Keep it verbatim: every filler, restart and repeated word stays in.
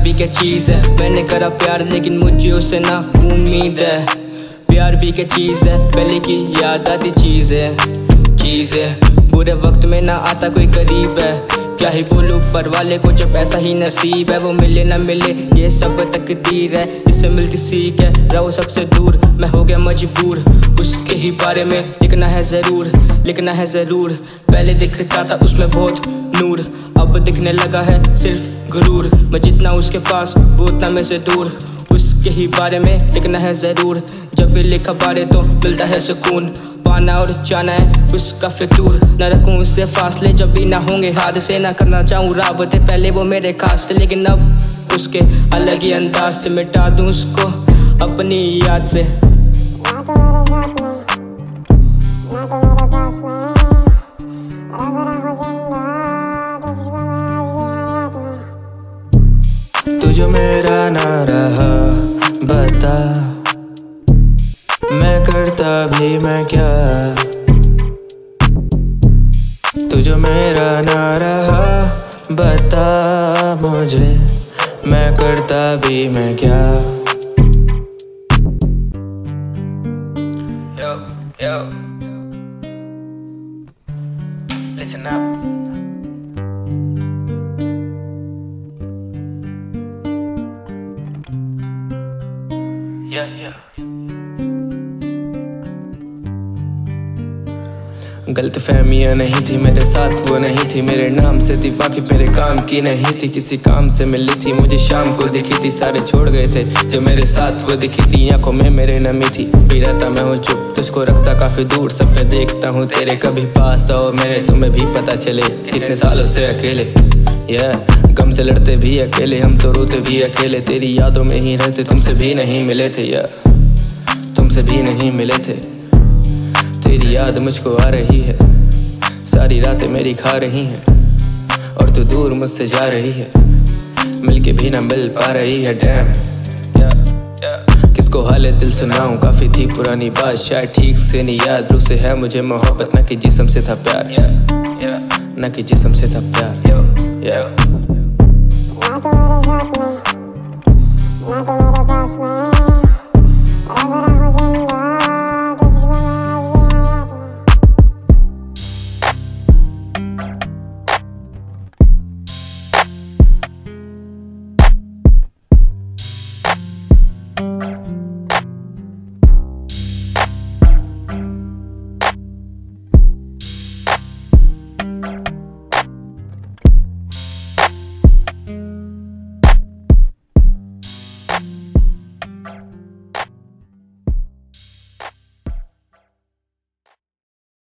भी क्या चीज़ है, मैंने करा प्यार लेकिन मुझे उससे ना उम्मीद है। प्यार भी क्या चीज़ है, पहले की याद आती चीज़ है, चीज़ है। बुरे वक्त में ना आता कोई करीब है, क्या ही बोलूं पर वाले को जब ऐसा ही नसीब है। वो मिले ना मिले ये सब तकदीर है, इससे मिलती सीख है, रहो सबसे दूर। मैं हो गया मजबूर, उसके ही बारे में लिखना है ज़रूर, लिखना है ज़रूर। पहले दिखता था उसमें बहुत नूर, अब दिखने लगा है सिर्फ गुरूर। मैं जितना उसके पास वो उतना में से दूर, उसके ही बारे में लिखना है ज़रूर। जब भी लिखा बारे तो मिलता है सुकून, पाना और जाना है उसका फितूर। न रखूं उससे फासले जब भी ना होंगे हादसे, ना करना चाहूँ राबते पहले वो मेरे खास थे, लेकिन अब उसके अलग ही अंदाज से मिटा दूं उसको अपनी याद से। ना तो मेरे साथ में, ना तो मेरे पास में, रग रग जिंदा तुझको मैं आज भी याद में। तू जो मेरा ना रहा बता, मैं करता भी मैं क्या। तू जो मेरा ना रहा बता मुझे, मैं करता भी मैं क्या। Yo, yo. Listen up. Yeah, yeah. गलत फहमियाँ नहीं थी मेरे साथ, वो नहीं थी मेरे नाम से थी, वाकिफ मेरे काम की नहीं थी, किसी काम से मिली थी, मुझे शाम को दिखी थी, सारे छोड़ गए थे जो मेरे साथ वो दिखी थी, आंखों में मेरे नमी थी। पी रहता मैं हूँ चुप, तुझको रखता काफी दूर, सपने देखता हूँ तेरे कभी पास आओ मेरे, तुम्हें भी पता चले कितने सालों से अकेले। yeah, गम से लड़ते भी अकेले, हम तो रोते भी अकेले, तेरी यादों में ही रहते, तुमसे भी नहीं मिले थे यार, तुमसे भी नहीं मिले थे। तेरी याद मुझको आ रही है, सारी रातें मेरी खा रही हैं, और तू दूर मुझसे जा रही है, मिलके भी ना मिल पा रही है। डैम किसको हाले दिल सुनाऊं, काफी थी पुरानी बात, शायद ठीक से नहीं याद। रूह से है मुझे मोहब्बत, न कि जिस्म से था प्यार, न कि जिस्म से था प्यार। ना तो मेरे साथ में, ना तो मेरे पास में,